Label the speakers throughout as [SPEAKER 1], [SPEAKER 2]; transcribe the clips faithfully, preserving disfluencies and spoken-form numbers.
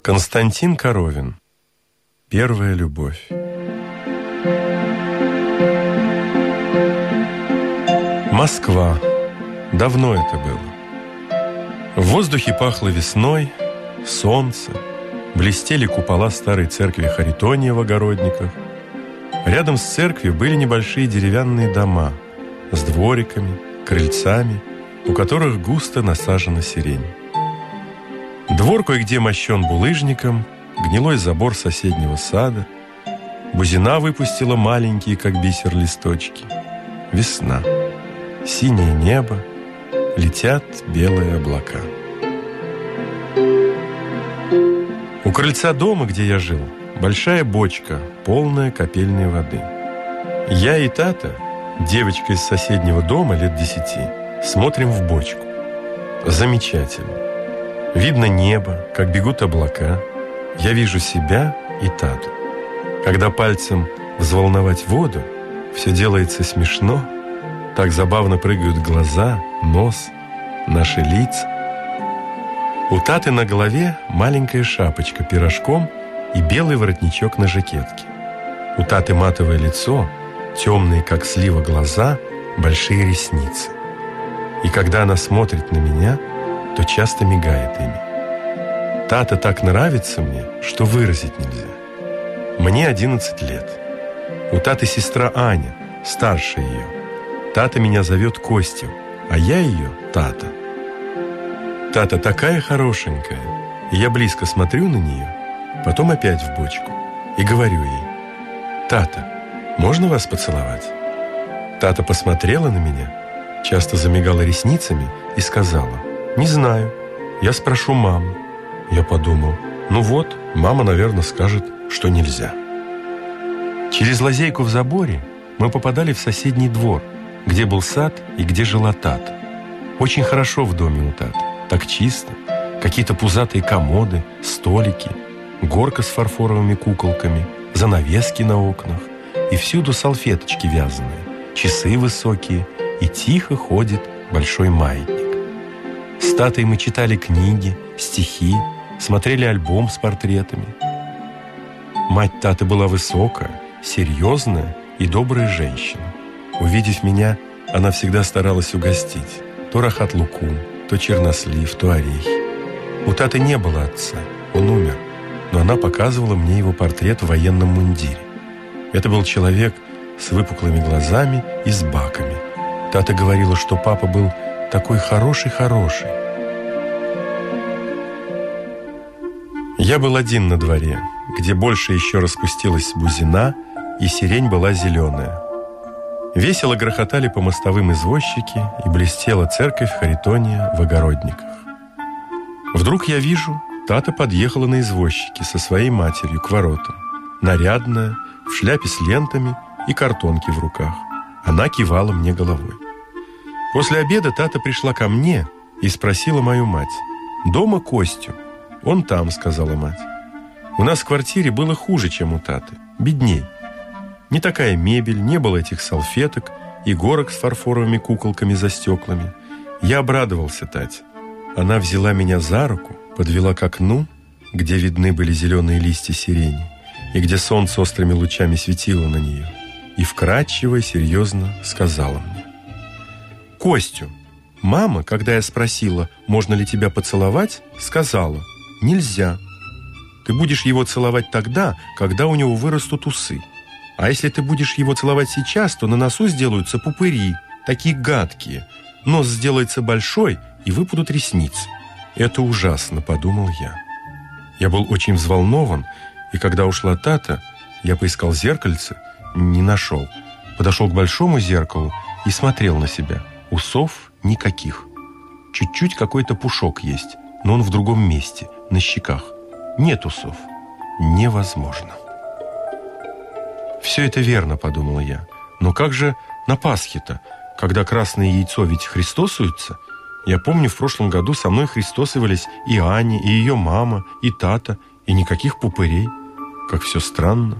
[SPEAKER 1] Константин Коровин. Первая любовь. Москва. Давно это было. В воздухе пахло весной, солнце, блестели купола старой церкви Харитония в Огородниках. Рядом с церковью были небольшие деревянные дома с двориками, крыльцами, у которых густо насажена сирень. Двор кое-где мощен булыжником, гнилой забор соседнего сада. Бузина выпустила маленькие, как бисер, листочки. Весна. Синее небо. Летят белые облака. У крыльца дома, где я жил, большая бочка, полная капельной воды. Я и Тата, девочка из соседнего дома лет десяти, смотрим в бочку. Замечательно. Видно небо, как бегут облака. Я вижу себя и Тату. Когда пальцем взволновать воду, все делается смешно. Так забавно прыгают глаза, нос, наши лица. У Таты на голове маленькая шапочка пирожком и белый воротничок на жакетке. У Таты матовое лицо, темные, как слива, глаза, большие ресницы. И когда она смотрит на меня, то часто мигает ими. Тата так нравится мне, что выразить нельзя. Мне одиннадцать лет. У Таты сестра Аня, старше ее. Тата меня зовет Костю, а я ее Тата. Тата такая хорошенькая, и я близко смотрю на нее, потом опять в бочку, и говорю ей: «Тата, можно вас поцеловать?» Тата посмотрела на меня, часто замигала ресницами и сказала: «Не знаю, я спрошу маму». Я подумал: ну вот, мама, наверное, скажет, что нельзя. Через лазейку в заборе мы попадали в соседний двор, где был сад и где жила Тата. Очень хорошо в доме у Таты, так чисто. Какие-то пузатые комоды, столики, горка с фарфоровыми куколками, занавески на окнах, и всюду салфеточки вязаные, часы высокие, и тихо ходит большой маятник. С Татой мы читали книги, стихи, смотрели альбом с портретами. Мать Таты была высокая, серьезная и добрая женщина. Увидев меня, она всегда старалась угостить. То рахат-лукум, то чернослив, то орехи. У Таты не было отца, он умер, но она показывала мне его портрет в военном мундире. Это был человек с выпуклыми глазами и с баками. Тата говорила, что папа был такой хороший-хороший. Я был один на дворе, где больше еще распустилась бузина, и сирень была зеленая. Весело грохотали по мостовым извозчики, и блестела церковь Харитония в Огородниках. Вдруг я вижу, Тата подъехала на извозчике со своей матерью к воротам, нарядная, в шляпе с лентами и картонки в руках. Она кивала мне головой. После обеда Тата пришла ко мне и спросила мою мать: «Дома Костю?» «Он там», — сказала мать. У нас в квартире было хуже, чем у Таты, бедней. Не такая мебель, не было этих салфеток и горок с фарфоровыми куколками за стеклами. Я обрадовался Тате. Она взяла меня за руку, подвела к окну, где видны были зеленые листья сирени, и где солнце острыми лучами светило на нее, и вкрадчиво и серьезно сказала мне: «Костю, мама, когда я спросила, можно ли тебя поцеловать, сказала: нельзя. Ты будешь его целовать тогда, когда у него вырастут усы. А если ты будешь его целовать сейчас, то на носу сделаются пупыри, такие гадкие. Нос сделается большой, и выпадут ресницы». «Это ужасно», — подумал я. Я был очень взволнован, и когда ушла Тата, я поискал зеркальце, не нашел. Подошел к большому зеркалу и смотрел на себя. Усов никаких. Чуть-чуть какой-то пушок есть, но он в другом месте, на щеках. Нет усов. Невозможно. «Все это верно», — подумал я. «Но как же на Пасхе-то, когда красное яйцо ведь христосуется? Я помню, в прошлом году со мной христосовались и Аня, и ее мама, и Тата, и никаких пупырей. Как все странно».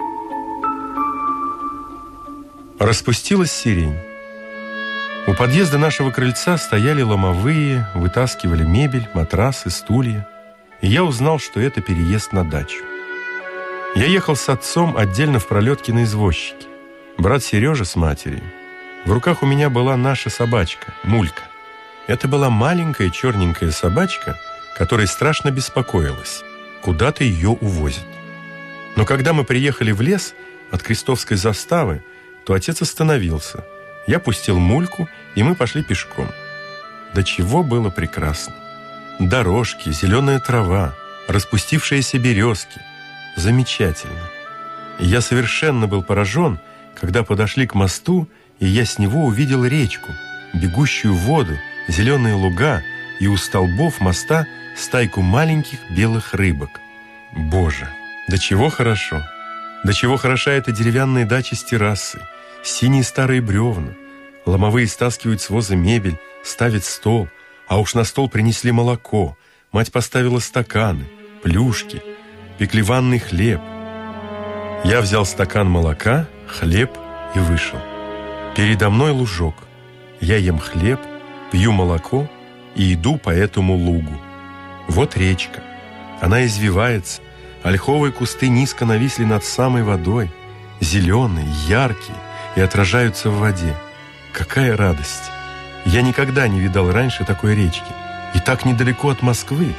[SPEAKER 1] Распустилась сирень. У подъезда нашего крыльца стояли ломовые, вытаскивали мебель, матрасы, стулья. и я узнал, что это переезд на дачу. Я ехал с отцом отдельно в пролетке на извозчике. Брат Сережа с матерью. В руках у меня была наша собачка, Мулька. Это была маленькая черненькая собачка, которая страшно беспокоилась. Куда-то ее увозят. Но когда мы приехали в лес от Крестовской заставы, то отец остановился. Я пустил Мульку, и мы пошли пешком. До чего было прекрасно. Дорожки, зеленая трава, распустившиеся березки. Замечательно. И я совершенно был поражен, когда подошли к мосту, и я с него увидел речку, бегущую воду, зеленые луга и у столбов моста стайку маленьких белых рыбок. Боже, до чего хорошо! До чего хороша эта деревянная дача с террасой, синие старые бревна, ломовые стаскивают с воза мебель, ставят стол, а уж на стол принесли молоко, мать поставила стаканы, плюшки, пекли ванный хлеб. Я взял стакан молока, хлеб и вышел. Передо мной лужок. Я ем хлеб, пью молоко и иду по этому лугу. Вот речка. Она извивается, ольховые кусты низко нависли над самой водой, зеленые, яркие и отражаются в воде. Какая радость! Я никогда не видал раньше такой речки. И так недалеко от Москвы.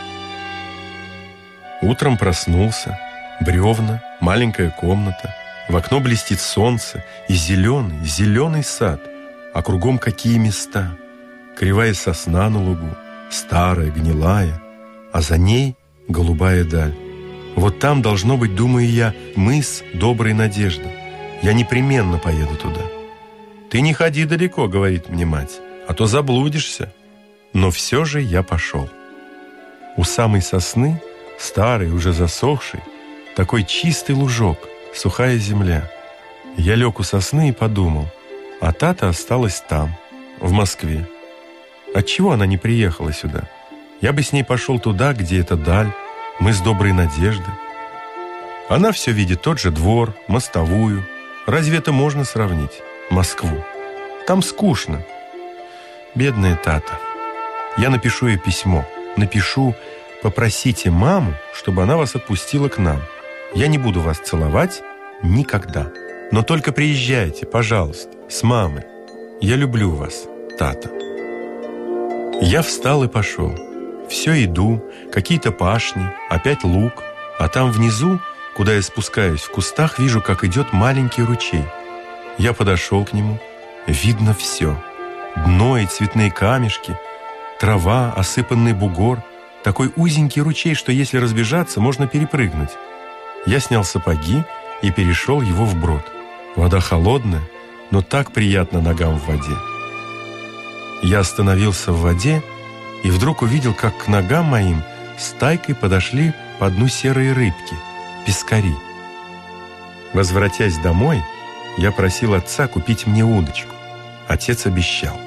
[SPEAKER 1] Утром проснулся. Бревна, маленькая комната. В окно блестит солнце и зеленый, зеленый сад. А кругом какие места! Кривая сосна на лугу, старая, гнилая, а за ней голубая даль. Вот там должно быть, думаю я, мыс Доброй Надежды. Я непременно поеду туда. «Ты не ходи далеко», — говорит мне мать, «а то заблудишься». Но все же я пошел. У самой сосны, старый, уже засохший, такой чистый лужок, сухая земля. Я лег у сосны и подумал, а та-то осталась там, в Москве. Отчего она не приехала сюда? Я бы с ней пошел туда, где эта даль, мыс Доброй Надежды. Она все видит тот же двор, мостовую. Разве это можно сравнить? Москву. Там скучно. Бедная Тата. Я напишу ей письмо. Напишу: попросите маму, чтобы она вас отпустила к нам. Я не буду вас целовать никогда. Но только приезжайте, пожалуйста, с мамой. Я люблю вас, Тата. Я встал и пошел. Все иду, какие-то пашни, опять луг. А там внизу, куда я спускаюсь, в кустах вижу, как идет маленький ручей. Я подошел к нему. Видно все. Дно и цветные камешки, трава, осыпанный бугор. Такой узенький ручей, что если разбежаться, можно перепрыгнуть. Я снял сапоги и перешел его вброд. Вода холодная, но так приятно ногам в воде. Я остановился в воде и вдруг увидел, как к ногам моим стайкой подошли по дну серые рыбки, пескари. Возвратясь домой, я просил отца купить мне удочку. Отец обещал.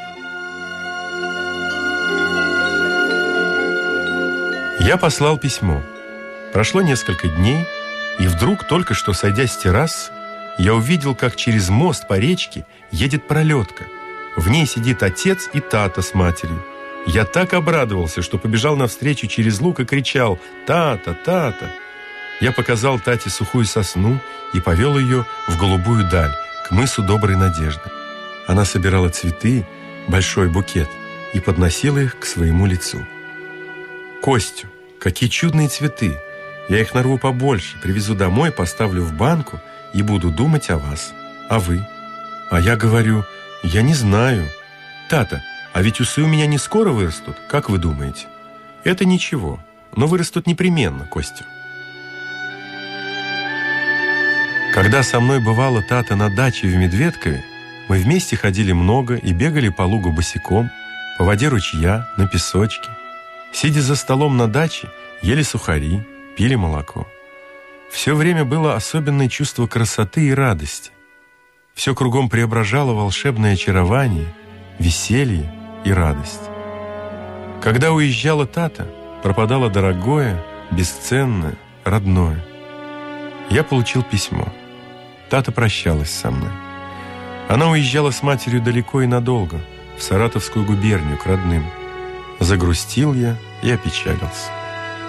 [SPEAKER 1] Я послал письмо. Прошло несколько дней, и вдруг, только что сойдя с террасы, я увидел, как через мост по речке едет пролетка. В ней сидит отец и Тата с матерью. Я так обрадовался, что побежал навстречу через луг и кричал: «Тата, Тата!». Я показал Тате сухую сосну и повел ее в голубую даль, к мысу Доброй Надежды. Она собирала цветы, большой букет, и подносила их к своему лицу. «Костю, какие чудные цветы! Я их нарву побольше, привезу домой, поставлю в банку и буду думать о вас. А вы?» А я говорю: «Я не знаю. Тата, а ведь усы у меня не скоро вырастут, как вы думаете?» «Это ничего, но вырастут непременно, Костя». Когда со мной бывала Тата на даче в Медведкове, мы вместе ходили много и бегали по лугу босиком, по воде ручья, на песочке. Сидя за столом на даче, ели сухари, пили молоко. Все время было особенное чувство красоты и радости. Все кругом преображало волшебное очарование, веселье и радость. Когда уезжала Тата, пропадало дорогое, бесценное, родное. Я получил письмо. Тата прощалась со мной. Она уезжала с матерью далеко и надолго, в Саратовскую губернию, к родным. Загрустил я и опечалился.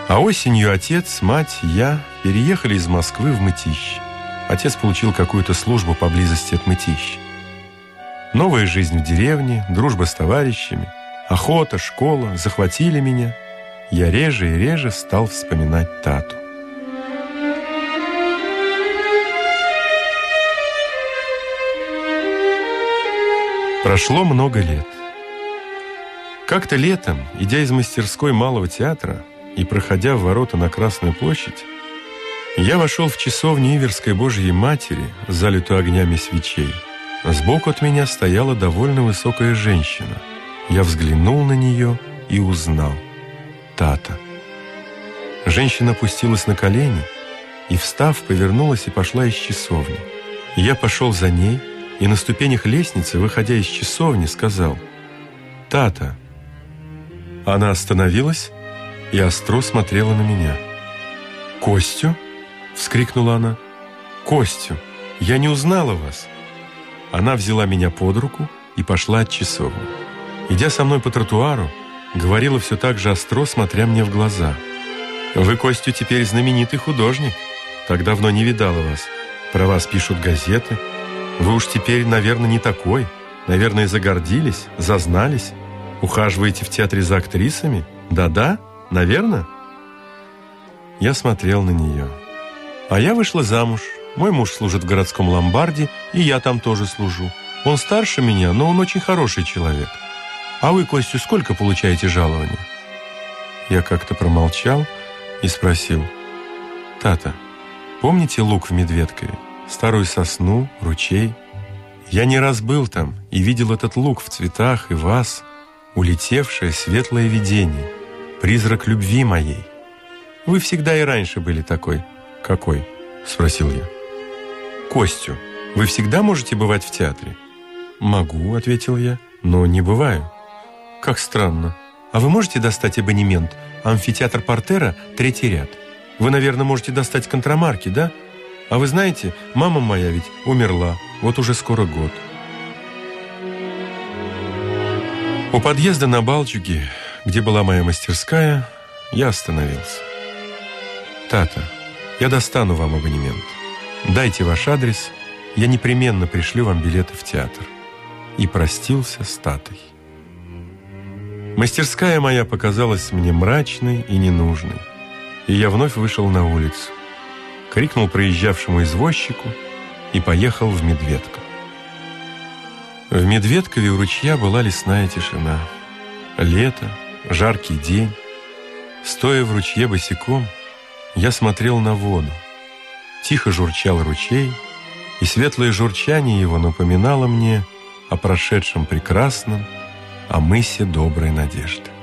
[SPEAKER 1] А осенью отец, мать, я переехали из Москвы в Мытищи. Отец получил какую-то службу поблизости от Мытищи. Новая жизнь в деревне, дружба с товарищами, охота, школа захватили меня. Я реже и реже стал вспоминать Тату. Прошло много лет. Как-то летом, идя из мастерской Малого театра и проходя в ворота на Красную площадь, я вошел в часовню Иверской Божьей Матери, залитую огнями свечей. Сбоку от меня стояла довольно высокая женщина. Я взглянул на нее и узнал. Тата. Женщина опустилась на колени и, встав, повернулась и пошла из часовни. Я пошел за ней и на ступенях лестницы, выходя из часовни, сказал: «Тата». Она остановилась и остро смотрела на меня. «Костю?» — вскрикнула она. «Костю, я не узнала вас». Она взяла меня под руку и пошла от часовни. Идя со мной по тротуару, говорила все так же остро, смотря мне в глаза: «Вы, Костю, теперь знаменитый художник. Так давно не видала вас. Про вас пишут газеты. Вы уж теперь, наверное, не такой. Наверное, загордились, зазнались. Ухаживаете в театре за актрисами? Да-да, наверное?» Я смотрел на нее. «А я вышла замуж. Мой муж служит в городском ломбарде, и я там тоже служу. Он старше меня, но он очень хороший человек. А вы, Костю, сколько получаете жалования?» Я как-то промолчал и спросил: «Тата, помните луг в Медведкове? Старую сосну, ручей? Я не раз был там и видел этот луг в цветах и вас, улетевшее светлое видение, призрак любви моей. Вы всегда и раньше были такой». «Какой?» — спросил я. «Костю, вы всегда можете бывать в театре?» «Могу», — ответил я, — «но не бываю». «Как странно. А вы можете достать абонемент? Амфитеатр Портера, третий ряд. Вы, наверное, можете достать контрамарки, да? А вы знаете, мама моя ведь умерла, вот уже скоро год». У подъезда на Балчуге, где была моя мастерская, я остановился. «Тата, я достану вам абонемент. Дайте ваш адрес, я непременно пришлю вам билеты в театр». И простился с Татой. Мастерская моя показалась мне мрачной и ненужной, и я вновь вышел на улицу, крикнул проезжавшему извозчику и поехал в Медведково. В Медведкове у ручья была лесная тишина. Лето, жаркий день. Стоя в ручье босиком, я смотрел на воду. Тихо журчал ручей, и светлое журчание его напоминало мне о прошедшем прекрасном, о мысе доброй надежды.